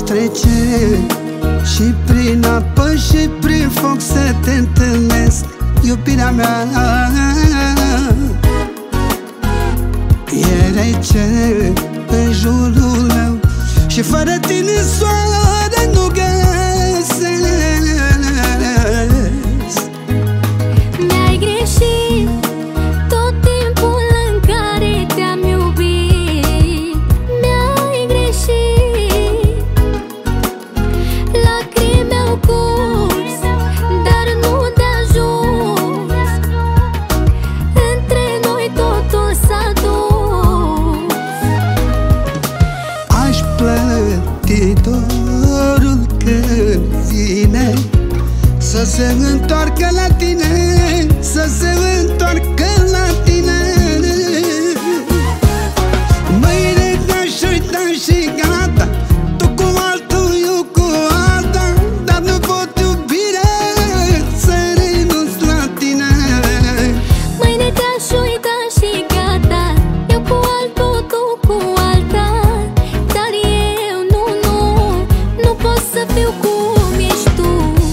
trece și prin apă și prin foc să te întâlnesc, iubirea mea. E rece în jurul meu și fără tine soare nu găsesc. Mi-ai greșit tot timpul în care te-am iubit. Mi-ai greșit, lacrimi au curs, dar nu de ajuns. Între noi totul s-a dus. Aș plăti dorul când vine să se întoarcă la tine, să se întoarcă la tine. Mâine te-aș uita și gata, tu cu altul, eu cu alta, dar nu pot iubire să renunț la tine. Mâine te-aș uita și gata, eu cu altul, tu cu alta, dar eu nu pot să fiu cum ești tu.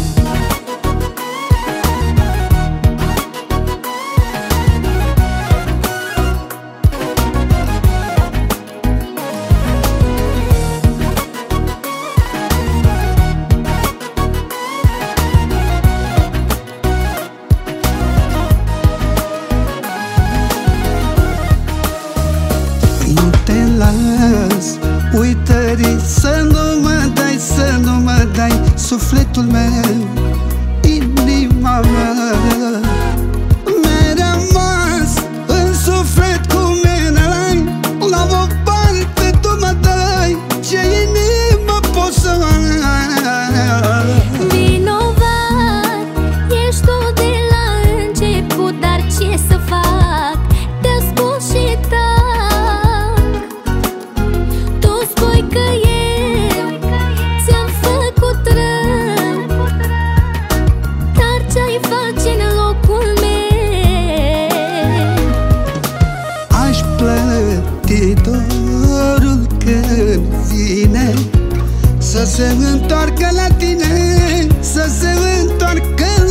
Nu te las, uitării, să nu mă dai, să nu mă dai sufletul meu, inima mea. Mi-ai rămas în suflet cum erai, la o parte tu mă dai, ce inimă poți să ai. Vinovat ești tu de la început, dar ce să fac? Te ascult și tac. Tu spui că eu ți-am făcut rău, dar ce-ai face în locul meu? Aș plăti dorul când vine să se întoarcă la tine, să se întoarcă